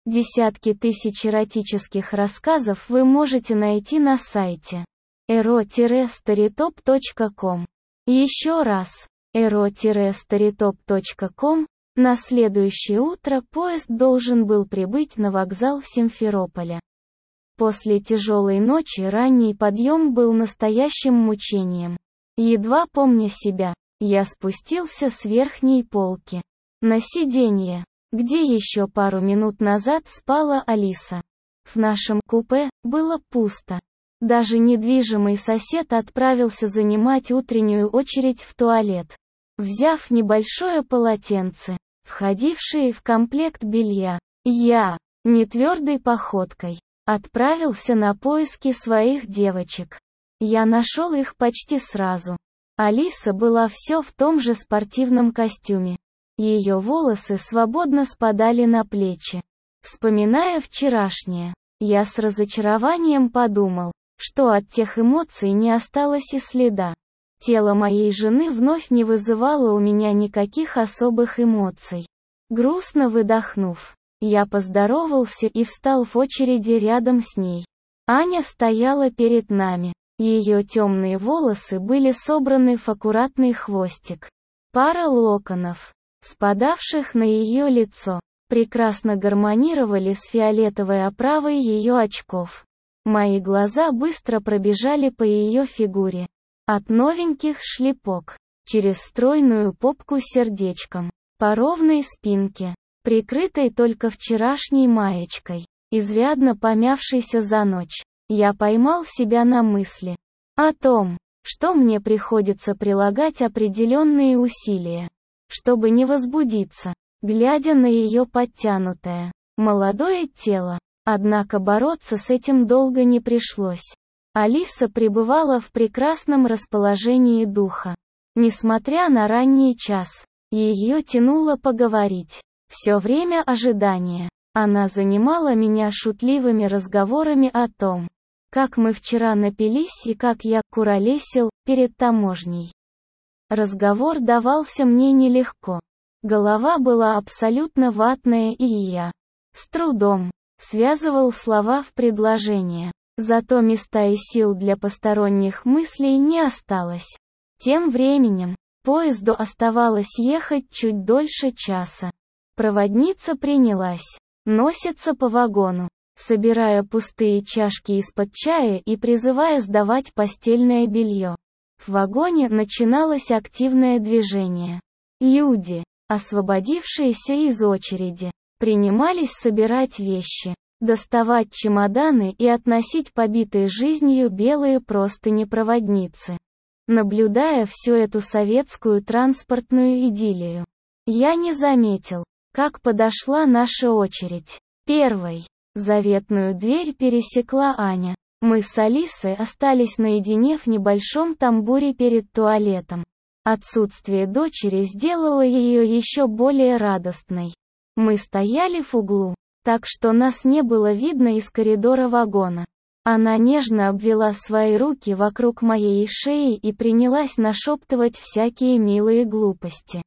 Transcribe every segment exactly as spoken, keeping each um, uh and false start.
Десятки тысяч эротических рассказов вы можете найти на сайте эро старитоп точка ком. Еще раз, эро старитоп точка ком. На следующее утро поезд должен был прибыть на вокзал Симферополя. После тяжелой ночи ранний подъем был настоящим мучением. Едва помня себя, я спустился с верхней полки на сиденье, где еще пару минут назад спала Алиса. В нашем купе было пусто. Даже недвижимый сосед отправился занимать утреннюю очередь в туалет, взяв небольшое полотенце, входившее в комплект белья. Я, нетвердой походкой, отправился на поиски своих девочек. Я нашел их почти сразу. Алиса была все в том же спортивном костюме. Ее волосы свободно спадали на плечи. Вспоминая вчерашнее, я с разочарованием подумал, что от тех эмоций не осталось и следа. Тело моей жены вновь не вызывало у меня никаких особых эмоций. Грустно выдохнув, я поздоровался и встал в очереди рядом с ней. Аня стояла перед нами. Ее темные волосы были собраны в аккуратный хвостик. Пара локонов, спадавших на ее лицо, прекрасно гармонировали с фиолетовой оправой ее очков. Мои глаза быстро пробежали по ее фигуре. От новеньких шлепок, через стройную попку с сердечком, по ровной спинке, прикрытой только вчерашней маечкой, изрядно помявшейся за ночь, я поймал себя на мысли о том, что мне приходится прилагать определенные усилия, чтобы не возбудиться, глядя на ее подтянутое, молодое тело. Однако бороться с этим долго не пришлось. Алиса пребывала в прекрасном расположении духа. Несмотря на ранний час, ее тянуло поговорить. Все время ожидания, она занимала меня шутливыми разговорами о том, как мы вчера напились и как я куролесил перед таможней. Разговор давался мне нелегко. Голова была абсолютно ватная, и я с трудом связывал слова в предложения. Зато места и сил для посторонних мыслей не осталось. Тем временем, поезду оставалось ехать чуть дольше часа. Проводница принялась носиться по вагону, собирая пустые чашки из-под чая и призывая сдавать постельное белье. В вагоне начиналось активное движение. Люди, освободившиеся из очереди, принимались собирать вещи, доставать чемоданы и относить побитые жизнью белые простыни проводницы. Наблюдая всю эту советскую транспортную идиллию, я не заметил, как подошла наша очередь. Первой заветную дверь пересекла Аня. Мы с Алисой остались наедине в небольшом тамбуре перед туалетом. Отсутствие дочери сделало ее еще более радостной. Мы стояли в углу, так что нас не было видно из коридора вагона. Она нежно обвела свои руки вокруг моей шеи и принялась нашептывать всякие милые глупости.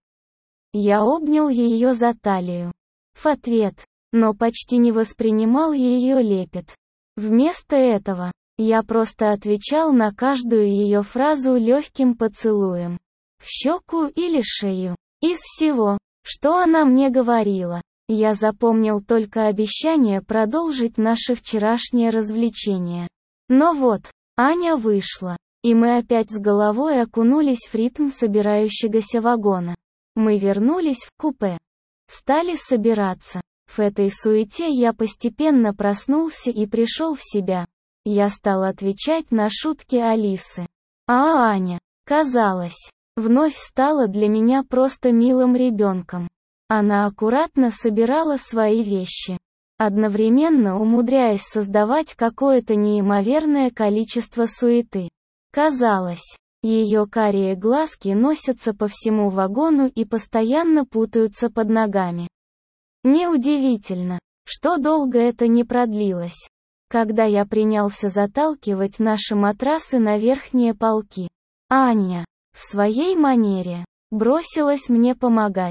Я обнял ее за талию в ответ, но почти не воспринимал ее лепет. Вместо этого, я просто отвечал на каждую ее фразу легким поцелуем. В щеку или шею. Из всего, что она мне говорила, я запомнил только обещание продолжить наше вчерашнее развлечение. Но вот, Аня вышла, и мы опять с головой окунулись в ритм собирающегося вагона. Мы вернулись в купе. Стали собираться. В этой суете я постепенно проснулся и пришел в себя. Я стал отвечать на шутки Алисы. А Аня, казалось, вновь стала для меня просто милым ребенком. Она аккуратно собирала свои вещи, одновременно умудряясь создавать какое-то неимоверное количество суеты. Казалось, ее карие глазки носятся по всему вагону и постоянно путаются под ногами. Неудивительно, что долго это не продлилось. Когда я принялся заталкивать наши матрасы на верхние полки, Аня, в своей манере, бросилась мне помогать.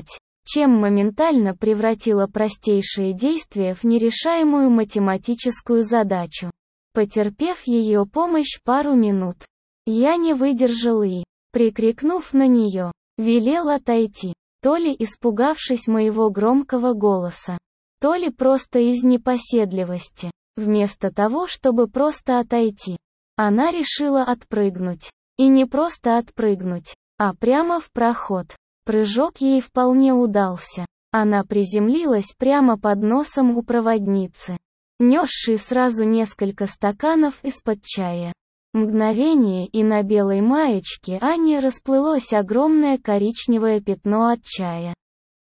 чем моментально превратила простейшие действия в нерешаемую математическую задачу. Потерпев ее помощь пару минут, я не выдержал и, прикрикнув на нее, велел отойти, то ли испугавшись моего громкого голоса, то ли просто из непоседливости. Вместо того, чтобы просто отойти, она решила отпрыгнуть. И не просто отпрыгнуть, а прямо в проход. Прыжок ей вполне удался. Она приземлилась прямо под носом у проводницы, несшей сразу несколько стаканов из-под чая. Мгновение, и на белой маечке Ани расплылось огромное коричневое пятно от чая.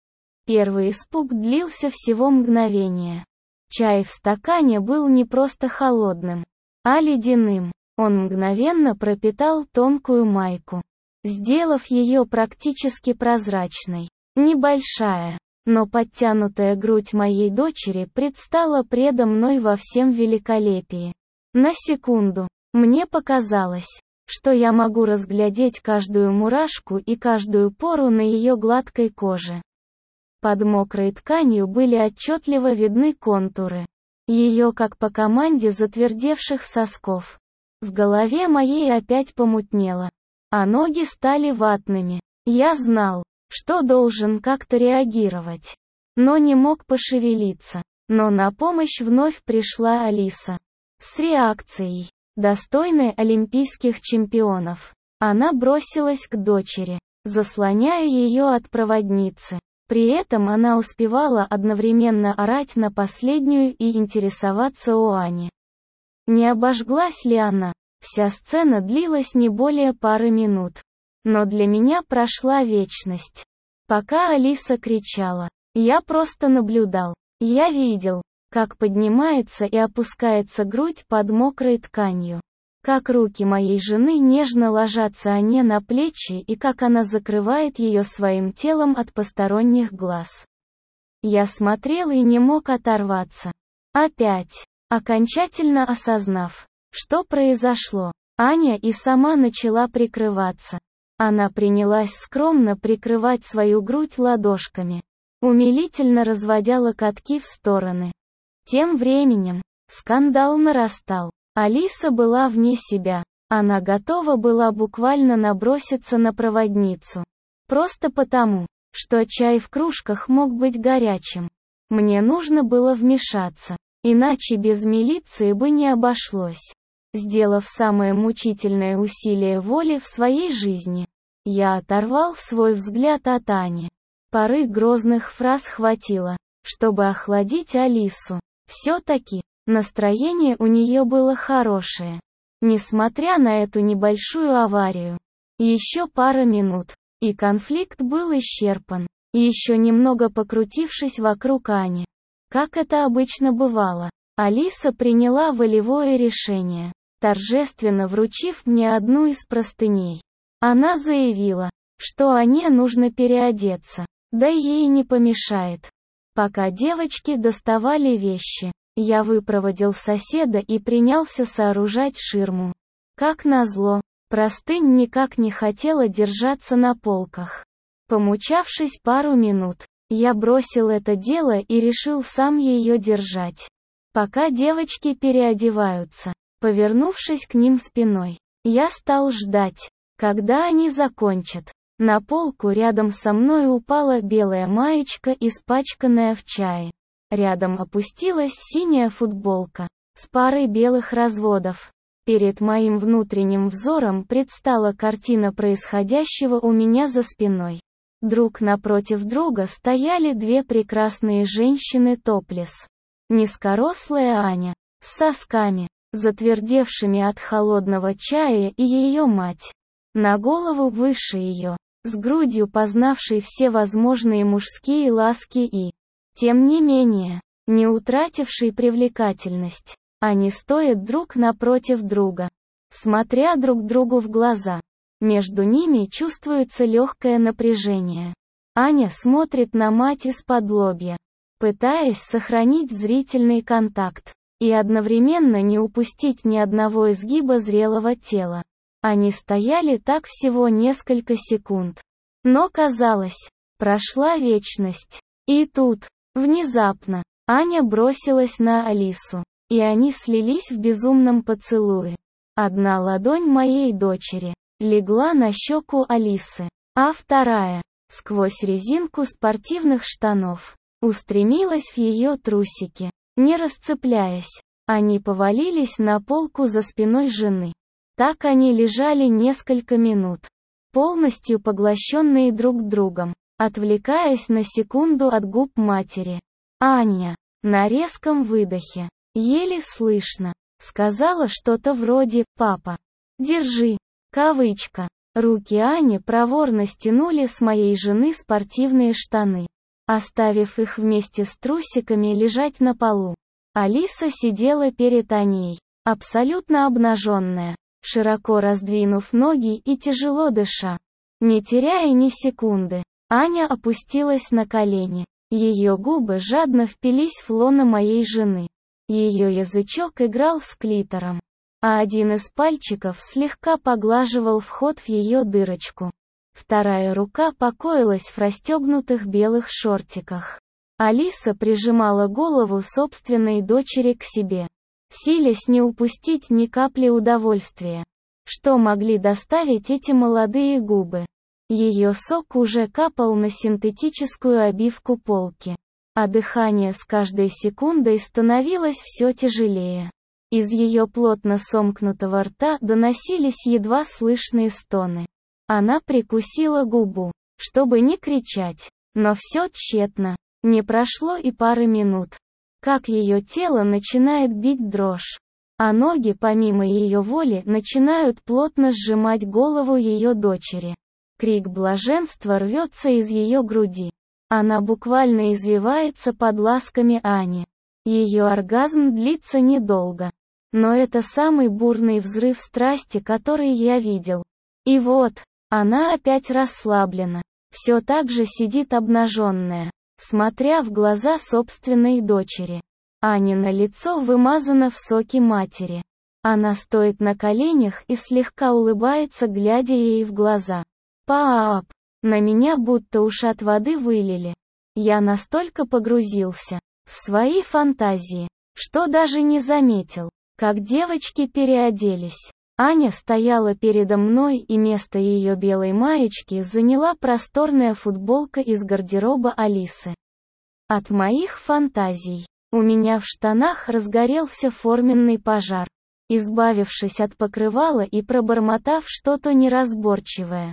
Первый испуг длился всего мгновение. Чай в стакане был не просто холодным, а ледяным. Он мгновенно пропитал тонкую майку, сделав ее практически прозрачной. Небольшая, но подтянутая грудь моей дочери предстала предо мной во всем великолепии. На секунду, мне показалось, что я могу разглядеть каждую мурашку и каждую пору на ее гладкой коже. Под мокрой тканью были отчетливо видны контуры ее, как по команде, затвердевших сосков. В голове моей опять помутнело, а ноги стали ватными. Я знал, что должен как-то реагировать, но не мог пошевелиться. Но на помощь вновь пришла Алиса. С реакцией, достойной олимпийских чемпионов. Она бросилась к дочери, заслоняя ее от проводницы. При этом она успевала одновременно орать на последнюю и интересоваться у Ани, не обожглась ли она. Вся сцена длилась не более пары минут. Но для меня прошла вечность. Пока Алиса кричала, я просто наблюдал. Я видел, как поднимается и опускается грудь под мокрой тканью. Как руки моей жены нежно ложатся Ане на плечи и как она закрывает ее своим телом от посторонних глаз. Я смотрел и не мог оторваться. Опять. Окончательно осознав, что произошло, Аня и сама начала прикрываться. Она принялась скромно прикрывать свою грудь ладошками, умилительно разводя локотки в стороны. Тем временем, скандал нарастал. Алиса была вне себя. Она готова была буквально наброситься на проводницу. Просто потому, что чай в кружках мог быть горячим. Мне нужно было вмешаться. Иначе без милиции бы не обошлось. Сделав самое мучительное усилие воли в своей жизни, я оторвал свой взгляд от Ани. Поры грозных фраз хватило, чтобы охладить Алису. Все-таки, настроение у нее было хорошее. Несмотря на эту небольшую аварию. Еще пара минут, и конфликт был исчерпан. Еще немного покрутившись вокруг Ани. Как это обычно бывало, Алиса приняла волевое решение, торжественно вручив мне одну из простыней. Она заявила, что Ане нужно переодеться, да ей не помешает. Пока девочки доставали вещи, я выпроводил соседа и принялся сооружать ширму. Как назло, простынь никак не хотела держаться на полках. Помучавшись пару минут, я бросил это дело и решил сам ее держать. Пока девочки переодеваются, повернувшись к ним спиной, я стал ждать, когда они закончат. На полку рядом со мной упала белая маечка, испачканная в чае. Рядом опустилась синяя футболка с парой белых разводов. Перед моим внутренним взором предстала картина происходящего у меня за спиной. Друг напротив друга стояли две прекрасные женщины топлес. Низкорослая Аня, с сосками, затвердевшими от холодного чая, и ее мать, на голову выше ее, с грудью, познавшей все возможные мужские ласки и, тем не менее, не утратившей привлекательность. Они стоят друг напротив друга, смотря друг другу в глаза. Между ними чувствуется легкое напряжение. Аня смотрит на мать из-под лобья, пытаясь сохранить зрительный контакт и одновременно не упустить ни одного изгиба зрелого тела. Они стояли так всего несколько секунд. Но казалось, Прошла вечность. И тут, внезапно, Аня бросилась на Алису, и они слились в безумном поцелуе. Одна ладонь моей дочери легла на щеку Алисы, а вторая, сквозь резинку спортивных штанов, устремилась в ее трусики. Не расцепляясь, они повалились на полку за спиной жены. Так они лежали несколько минут, полностью поглощенные друг другом, отвлекаясь на секунду от губ матери. Аня, на резком выдохе, еле слышно, сказала что-то вроде «папа, держи», кавычка. Руки Ани проворно стянули с моей жены спортивные штаны, оставив их вместе с трусиками лежать на полу. Алиса сидела перед Аней, абсолютно обнаженная, широко раздвинув ноги и тяжело дыша. Не теряя ни секунды, Аня опустилась на колени. Ее губы жадно впились в лоно моей жены. Ее язычок играл с клитором, а один из пальчиков слегка поглаживал вход в ее дырочку. Вторая рука покоилась в расстегнутых белых шортиках. Алиса прижимала голову собственной дочери к себе, силясь не упустить ни капли удовольствия. Что могли доставить эти молодые губы? Ее сок уже капал на синтетическую обивку полки, а дыхание с каждой секундой становилось все тяжелее. Из ее плотно сомкнутого рта доносились едва слышные стоны. Она прикусила губу, чтобы не кричать, но все тщетно. Не прошло и пары минут, как ее тело начинает бить дрожь, а ноги помимо ее воли начинают плотно сжимать голову ее дочери. Крик блаженства рвется из ее груди. Она буквально извивается под ласками Ани. Ее оргазм длится недолго. Но это самый бурный взрыв страсти, который я видел. И вот, она опять расслаблена. Все так же сидит обнаженная, смотря в глаза собственной дочери. Анино лицо вымазано в соке матери. Она стоит на коленях и слегка улыбается, глядя ей в глаза. «Пап!» На меня будто ушат воды вылили. Я настолько погрузился в свои фантазии, что даже не заметил, как девочки переоделись. Аня стояла передо мной, и место ее белой маечки заняла просторная футболка из гардероба Алисы. От моих фантазий у меня в штанах разгорелся форменный пожар. Избавившись от покрывала и пробормотав что-то неразборчивое,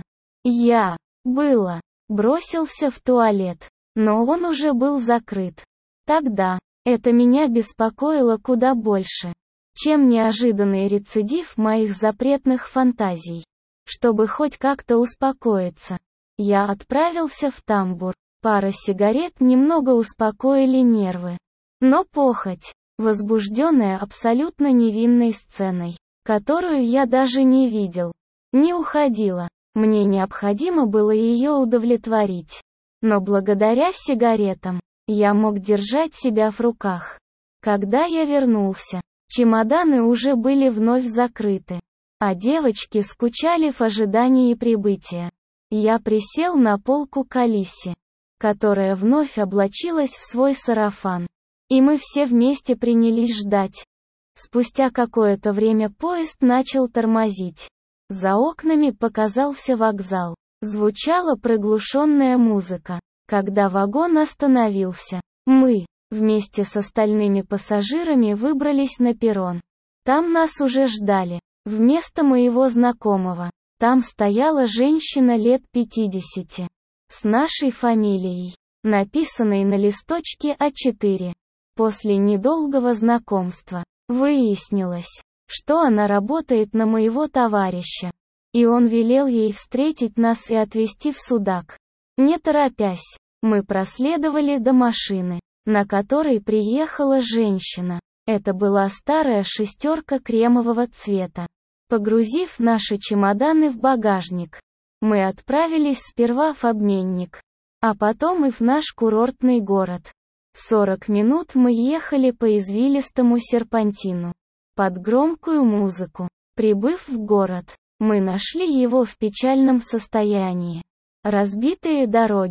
я, было, бросился в туалет, но он уже был закрыт. Тогда, это меня беспокоило куда больше, чем неожиданный рецидив моих запретных фантазий. Чтобы хоть как-то успокоиться, я отправился в тамбур. Пара сигарет немного успокоили нервы. Но похоть, возбужденная абсолютно невинной сценой, которую я даже не видел, не уходила. Мне необходимо было ее удовлетворить. Но благодаря сигаретам, я мог держать себя в руках. Когда я вернулся, чемоданы уже были вновь закрыты, а девочки скучали в ожидании прибытия. Я присел на полку к Алисе, которая вновь облачилась в свой сарафан. И мы все вместе принялись ждать. Спустя какое-то время поезд начал тормозить. За окнами показался вокзал. Звучала приглушенная музыка. Когда вагон остановился, мы, вместе с остальными пассажирами, выбрались на перрон. Там нас уже ждали. Вместо моего знакомого, там стояла женщина лет пятидесяти. С нашей фамилией, написанной на листочке а четыре. После недолгого знакомства, выяснилось, что она работает на моего товарища. И он велел ей встретить нас и отвезти в Судак. Не торопясь, мы проследовали до машины, на которой приехала женщина. Это была старая шестерка кремового цвета. Погрузив наши чемоданы в багажник, мы отправились сперва в обменник, а потом и в наш курортный город. сорок минут мы ехали по извилистому серпантину, под громкую музыку. Прибыв в город, мы нашли его в печальном состоянии. Разбитые дороги,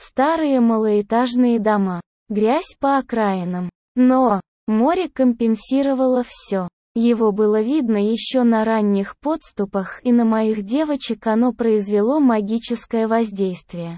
старые малоэтажные дома, грязь по окраинам. Но море компенсировало все. Его было видно еще на ранних подступах, и на моих девочек оно произвело магическое воздействие.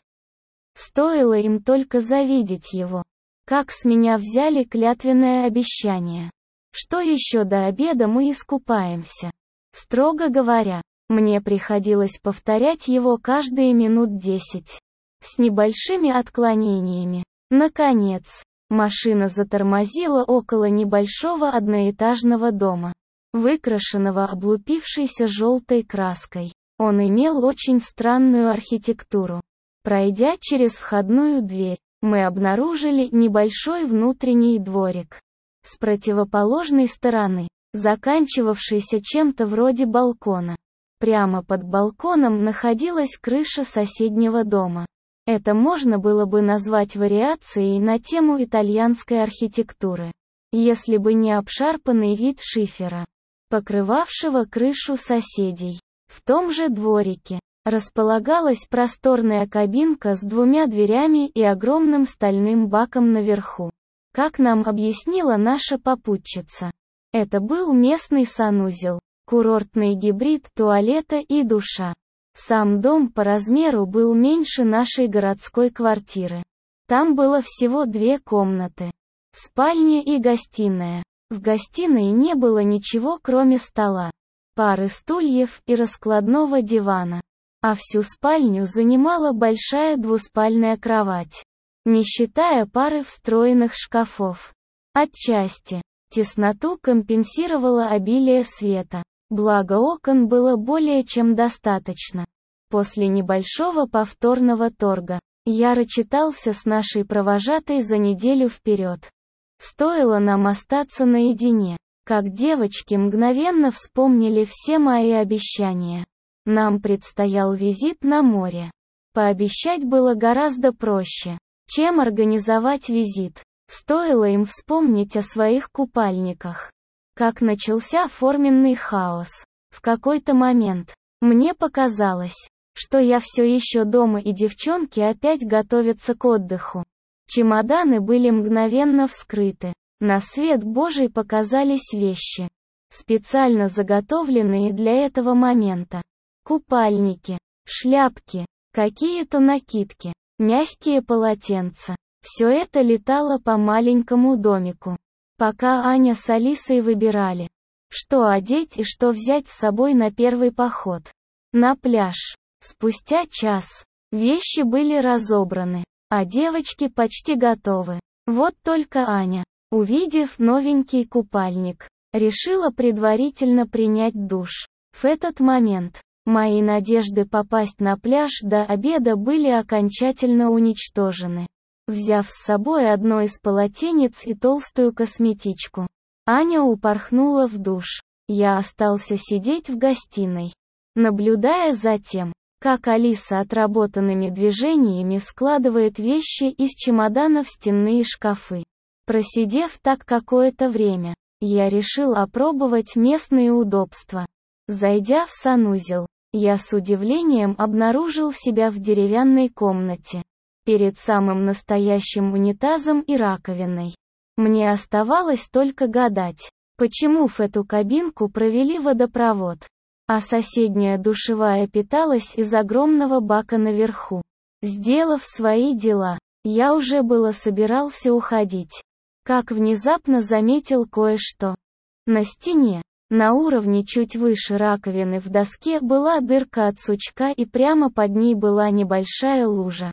Стоило им только завидеть его, как с меня взяли клятвенное обещание, что еще до обеда мы искупаемся. Строго говоря, мне приходилось повторять его каждые минут десять, с небольшими отклонениями. Наконец, машина затормозила около небольшого одноэтажного дома, выкрашенного облупившейся желтой краской. Он имел очень странную архитектуру. Пройдя через входную дверь, мы обнаружили небольшой внутренний дворик. С противоположной стороны, заканчивавшийся чем-то вроде балкона. Прямо под балконом находилась крыша соседнего дома. Это можно было бы назвать вариацией на тему итальянской архитектуры, если бы не обшарпанный вид шифера, покрывавшего крышу соседей. В том же дворике располагалась просторная кабинка с двумя дверями и огромным стальным баком наверху. Как нам объяснила наша попутчица, это был местный санузел, курортный гибрид туалета и душа. Сам дом по размеру был меньше нашей городской квартиры. Там было всего две комнаты, спальня и гостиная. В гостиной не было ничего, кроме стола, пары стульев и раскладного дивана. А всю спальню занимала большая двуспальная кровать, не считая пары встроенных шкафов. Отчасти тесноту компенсировало обилие света. Благо окон было более чем достаточно. После небольшого повторного торга, я рачитался с нашей провожатой за неделю вперед. Стоило нам остаться наедине, как девочки мгновенно вспомнили все мои обещания. Нам предстоял визит на море. Пообещать было гораздо проще, чем организовать визит. Стоило им вспомнить о своих купальниках. Как начался форменный хаос. В какой-то момент мне показалось, что я все еще дома и девчонки опять готовятся к отдыху. Чемоданы были мгновенно вскрыты. На свет Божий показались вещи, специально заготовленные для этого момента. Купальники, шляпки, какие-то накидки, мягкие полотенца. Все это летало по маленькому домику. Пока Аня с Алисой выбирали, что одеть и что взять с собой на первый поход на пляж. Спустя час вещи были разобраны, а девочки почти готовы. Вот только Аня, увидев новенький купальник, решила предварительно принять душ. В этот момент мои надежды попасть на пляж до обеда были окончательно уничтожены. Взяв с собой одно из полотенец и толстую косметичку, Аня упорхнула в душ. Я остался сидеть в гостиной, наблюдая за тем, как Алиса отработанными движениями складывает вещи из чемодана в стенные шкафы. Просидев так какое-то время, я решил опробовать местные удобства. Зайдя в санузел, я с удивлением обнаружил себя в деревянной комнате, перед самым настоящим унитазом и раковиной. Мне оставалось только гадать, почему в эту кабинку провели водопровод, а соседняя душевая питалась из огромного бака наверху. Сделав свои дела, я уже было собирался уходить, как внезапно заметил кое-что. На стене, на уровне чуть выше раковины в доске была дырка от сучка, и прямо под ней была небольшая лужа.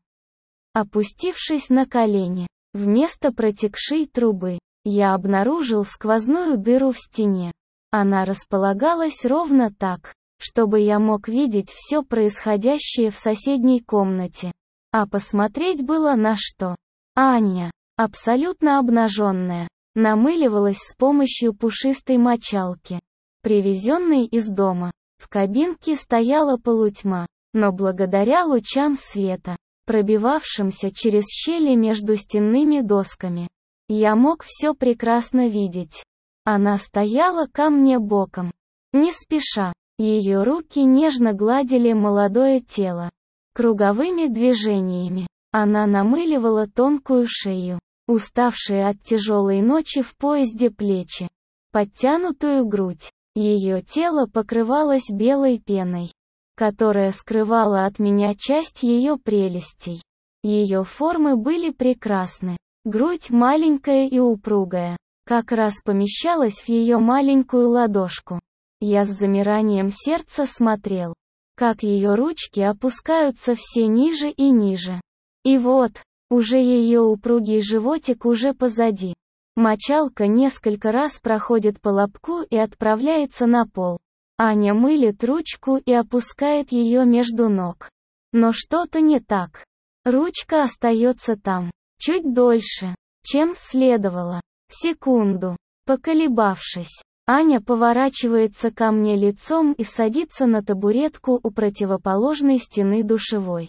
Опустившись на колени, вместо протекшей трубы, я обнаружил сквозную дыру в стене. Она располагалась ровно так, чтобы я мог видеть все происходящее в соседней комнате. А посмотреть было на что. Аня, абсолютно обнаженная, намыливалась с помощью пушистой мочалки, привезенной из дома. В кабинке стояла полутьма, но благодаря лучам света, пробивавшимся через щели между стенными досками, я мог все прекрасно видеть. Она стояла ко мне боком. Не спеша, ее руки нежно гладили молодое тело, круговыми движениями, Она намыливала тонкую шею, уставшие от тяжелой ночи в поезде плечи, подтянутую грудь. Ее тело покрывалось белой пеной, которая скрывала от меня часть ее прелестей. Ее формы были прекрасны. Грудь маленькая и упругая, как раз помещалась в ее маленькую ладошку. Я с замиранием сердца смотрел, как ее ручки опускаются все ниже и ниже. И вот, уже ее упругий животик уже позади. Мочалка несколько раз проходит по лобку и отправляется на пол. Аня мылит ручку и опускает ее между ног. Но что-то не так. Ручка остается там, чуть дольше, чем следовало. Секунду. Поколебавшись, Аня поворачивается ко мне лицом и садится на табуретку у противоположной стены душевой.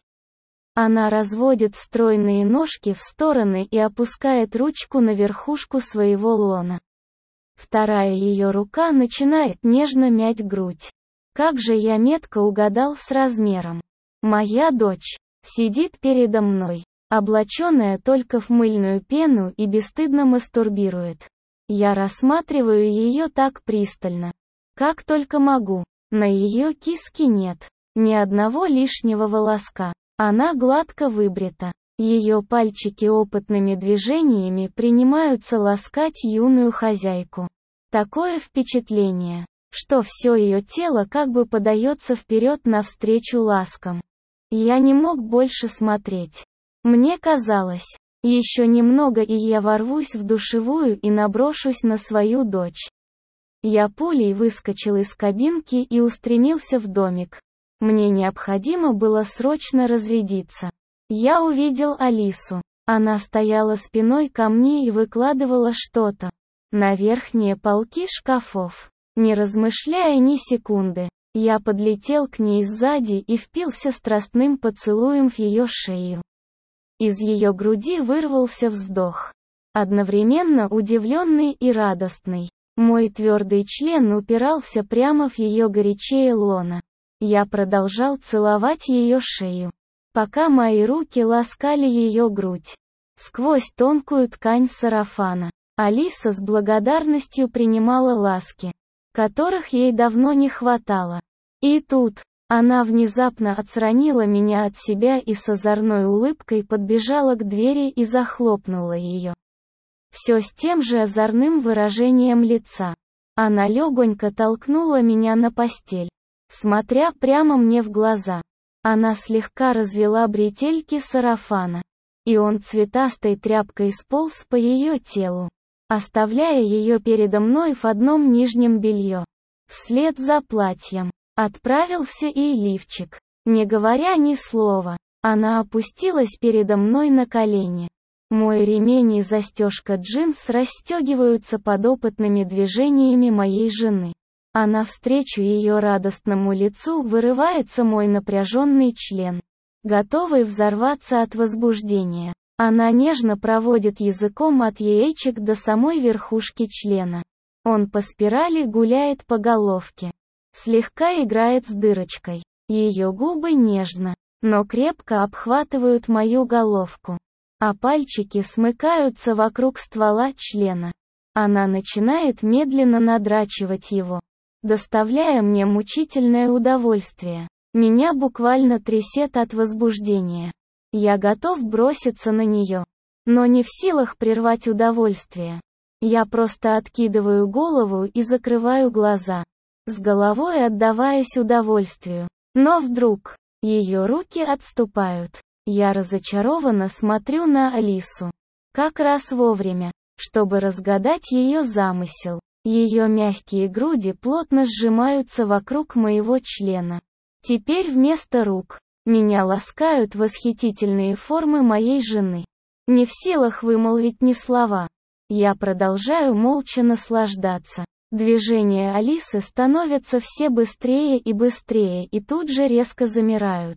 Она разводит стройные ножки в стороны и опускает ручку на верхушку своего лона. Вторая ее рука начинает нежно мять грудь. Как же я метко угадал с размером. Моя дочь сидит передо мной, облаченная только в мыльную пену и бесстыдно мастурбирует. Я рассматриваю ее так пристально, как только могу. На ее киске нет ни одного лишнего волоска. Она гладко выбрита. Ее пальчики опытными движениями принимаются ласкать юную хозяйку. Такое впечатление, что все ее тело как бы подается вперед навстречу ласкам. Я не мог больше смотреть. Мне казалось, еще немного и я ворвусь в душевую и наброшусь на свою дочь. Я пулей выскочил из кабинки и устремился в домик. Мне необходимо было срочно разрядиться. Я увидел Алису. Она стояла спиной ко мне и выкладывала что-то на верхние полки шкафов. Не размышляя ни секунды, я подлетел к ней сзади и впился страстным поцелуем в ее шею. Из ее груди вырвался вздох, одновременно удивленный и радостный. Мой твердый член упирался прямо в ее горячее лоно. Я продолжал целовать ее шею, пока мои руки ласкали ее грудь. Сквозь тонкую ткань сарафана, Алиса с благодарностью принимала ласки, которых ей давно не хватало. И тут, она внезапно отстранила меня от себя и с озорной улыбкой подбежала к двери и захлопнула ее. Все с тем же озорным выражением лица. Она легонько толкнула меня на постель, смотря прямо мне в глаза. Она слегка развела бретельки сарафана, и он цветастой тряпкой сполз по ее телу, оставляя ее передо мной в одном нижнем белье. Вслед за платьем отправился и лифчик. Не говоря ни слова, она опустилась передо мной на колени. Мой ремень и застежка джинс расстегиваются под опытными движениями моей жены. А навстречу ее радостному лицу вырывается мой напряженный член, готовый взорваться от возбуждения. Она нежно проводит языком от яичек до самой верхушки члена. Он по спирали гуляет по головке, слегка играет с дырочкой. Ее губы нежно, но крепко обхватывают мою головку, а пальчики смыкаются вокруг ствола члена. Она начинает медленно надрачивать его, доставляя мне мучительное удовольствие. Меня буквально трясет от возбуждения. Я готов броситься на нее, но не в силах прервать удовольствие. Я просто откидываю голову и закрываю глаза, с головой отдаваясь удовольствию. Но вдруг, ее руки отступают. Я разочарованно смотрю на Алису. Как раз вовремя, чтобы разгадать ее замысел. Ее мягкие груди плотно сжимаются вокруг моего члена. Теперь вместо рук меня ласкают восхитительные формы моей жены. Не в силах вымолвить ни слова. Я продолжаю молча наслаждаться. Движения Алисы становятся все быстрее и быстрее и тут же резко замирают.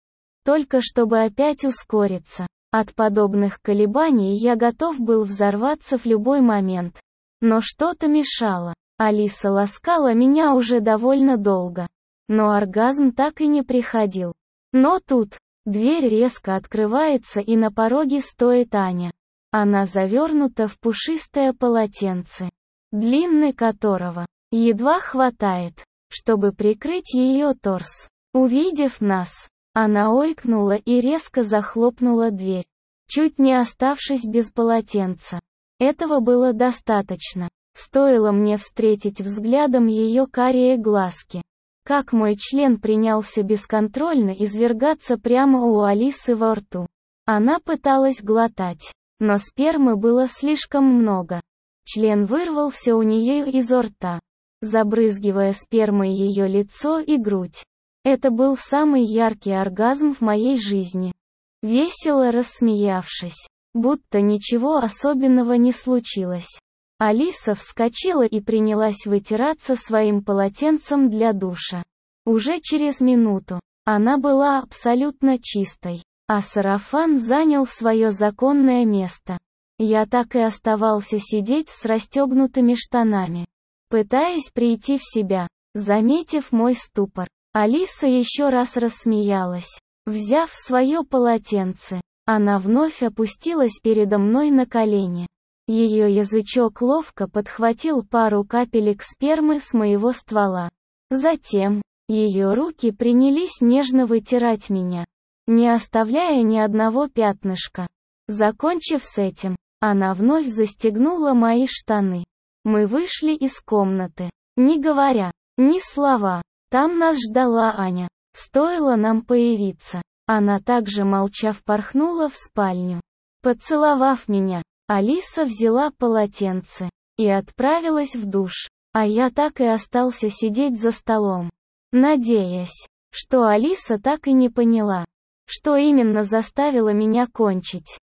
Только чтобы опять ускориться. От подобных колебаний я готов был взорваться в любой момент. Но что-то мешало. Алиса ласкала меня уже довольно долго. Но оргазм так и не приходил. Но тут, Дверь резко открывается, и на пороге стоит Аня. Она завернута в пушистое полотенце, длины которого едва хватает, чтобы прикрыть ее торс. Увидев нас, она ойкнула и резко захлопнула дверь, чуть не оставшись без полотенца. Этого было достаточно. Стоило мне встретить взглядом ее карие глазки, как мой член принялся бесконтрольно извергаться прямо у Алисы во рту. Она пыталась глотать, но спермы было слишком много. Член вырвался у нее изо рта, забрызгивая спермой ее лицо и грудь. Это был самый яркий оргазм в моей жизни. Весело рассмеявшись, будто ничего особенного не случилось, Алиса вскочила и принялась вытираться своим полотенцем для душа. Уже через минуту она была абсолютно чистой, а сарафан занял свое законное место. Я так и оставался сидеть с расстегнутыми штанами, пытаясь прийти в себя. Заметив мой ступор, Алиса еще раз рассмеялась. Взяв свое полотенце, она вновь опустилась передо мной на колени. Ее язычок ловко подхватил пару капелек спермы с моего ствола. Затем, ее руки принялись нежно вытирать меня, не оставляя ни одного пятнышка. Закончив с этим, она вновь застегнула мои штаны. Мы вышли из комнаты, не говоря ни слова. Там нас ждала Аня. Стоило нам появиться, она также молча впорхнула в спальню. Поцеловав меня, Алиса взяла полотенце и отправилась в душ, а я так и остался сидеть за столом, надеясь, что Алиса так и не поняла, что именно заставило меня кончить.